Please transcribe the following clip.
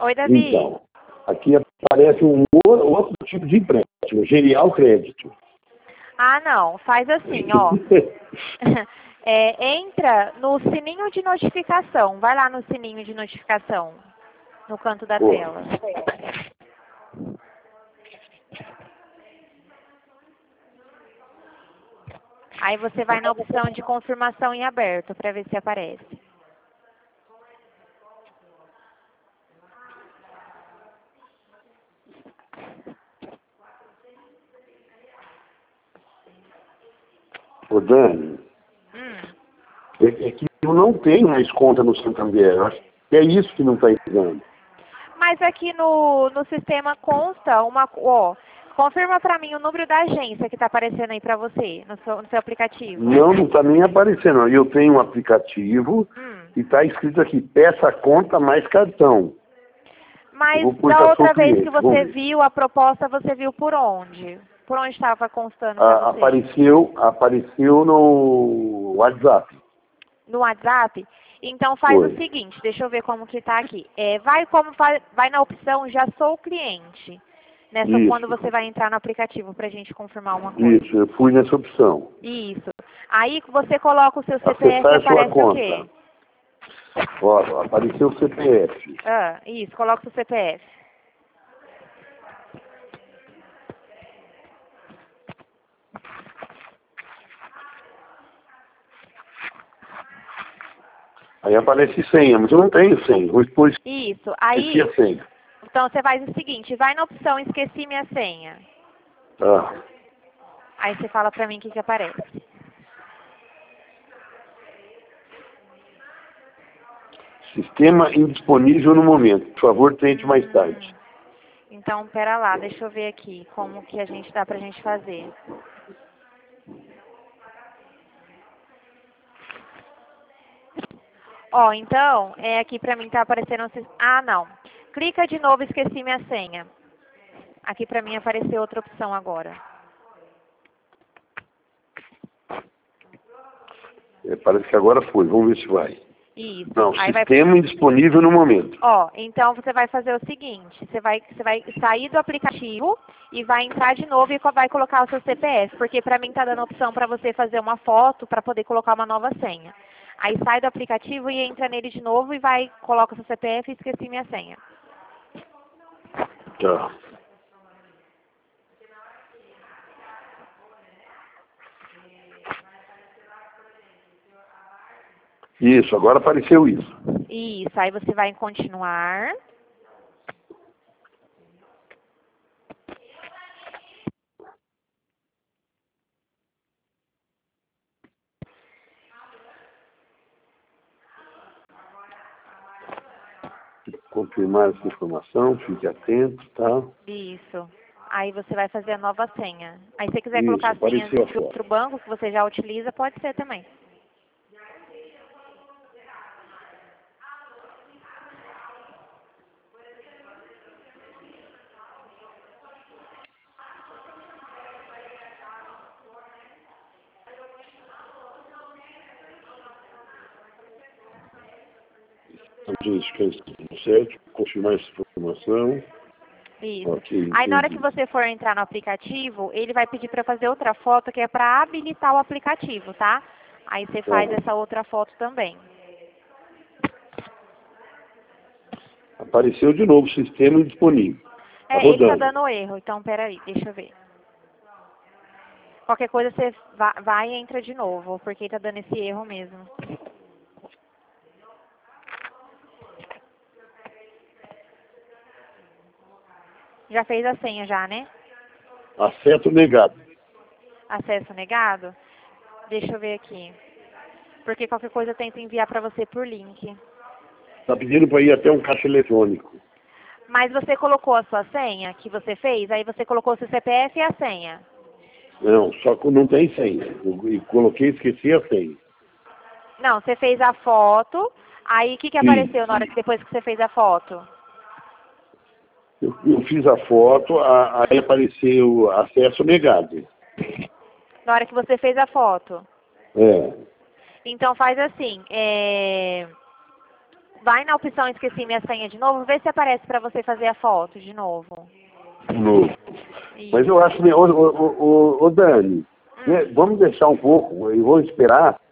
Oi, Davi. Então, aqui aparece um outro tipo de empréstimo, genial crédito. Ah, não. Faz assim, ó. Entra no sininho de notificação. Vai lá no sininho de notificação, no canto da Pô. tela. Aí você vai na opção de confirmação em aberto para ver se aparece. Ô, Dani, é que eu não tenho mais conta no Santander. Eu acho que é isso que não está entrando. Mas aqui no sistema consta uma... Ó, confirma para mim o número da agência que está aparecendo aí para você, no seu aplicativo. Não está nem aparecendo. Eu tenho um aplicativo e está escrito aqui, peça conta mais cartão. Mas Vou da outra vez cliente, que você viu a proposta, você viu por onde? Por onde estava constando para você? Apareceu no WhatsApp. No WhatsApp? Então faz o seguinte, deixa eu ver como que está aqui. Vai na opção Já Sou Cliente. Quando você vai entrar no aplicativo para a gente confirmar uma coisa. Isso, eu fui nessa opção. Isso. Aí você coloca o seu CPF e Acessar sua aparece o quê? conta. Ó, apareceu o CPF. Isso, coloca o CPF. Aí aparece senha, mas eu não tenho senha. Vou expor Isso. Aí, a senha. então você faz o seguinte, vai na opção Esqueci minha senha. Aí você fala pra mim o que aparece. Sistema indisponível no momento. Por favor, tente mais tarde. Então, pera lá, deixa eu ver aqui como que dá pra gente fazer. Ó, então, aqui pra mim tá aparecendo... Ah, não. Clica de novo, esqueci minha senha. Aqui pra mim apareceu outra opção agora. Parece que agora foi. Vamos ver se vai. Isso. Não, sistema indisponível no momento. Ó, então você vai fazer o seguinte, você vai sair do aplicativo e vai entrar de novo e vai colocar o seu CPF, porque pra mim tá dando opção pra você fazer uma foto pra poder colocar uma nova senha. Aí sai do aplicativo e entra nele de novo e coloca o seu CPF e esqueci minha senha. Tá. Isso, agora apareceu isso. Isso, aí você vai em continuar. Confirmar essa informação, fique atento, tá? Isso. Aí você vai fazer a nova senha. Aí se você quiser colocar a senha de outro banco que você já utiliza, pode ser também. Certo, confirmar essa informação. Isso. Okay, aí na hora que você for entrar no aplicativo, ele vai pedir para fazer outra foto que é para habilitar o aplicativo, tá? Aí você faz essa outra foto também. Apareceu de novo, sistema indisponível. Ele tá dando erro, então peraí, deixa eu ver. Qualquer coisa você vai e entra de novo, porque tá dando esse erro mesmo. Já fez a senha já, né? Acesso negado. Acesso negado? Deixa eu ver aqui. Porque qualquer coisa eu tento enviar para você por link. Tá pedindo para ir até um caixa eletrônico. Mas você colocou a sua senha que você fez? Aí você colocou o seu CPF e a senha? Não, só que não tem senha. Eu coloquei e esqueci a senha. Não, você fez a foto. Aí o que apareceu depois que você fez a foto? Eu fiz a foto, aí apareceu acesso negado. Na hora que você fez a foto? É. Então faz assim, vai na opção esqueci minha senha de novo, vê se aparece para você fazer a foto de novo. De novo. Isso. Mas eu acho que, ô Dani, né, vamos deixar um pouco, eu vou esperar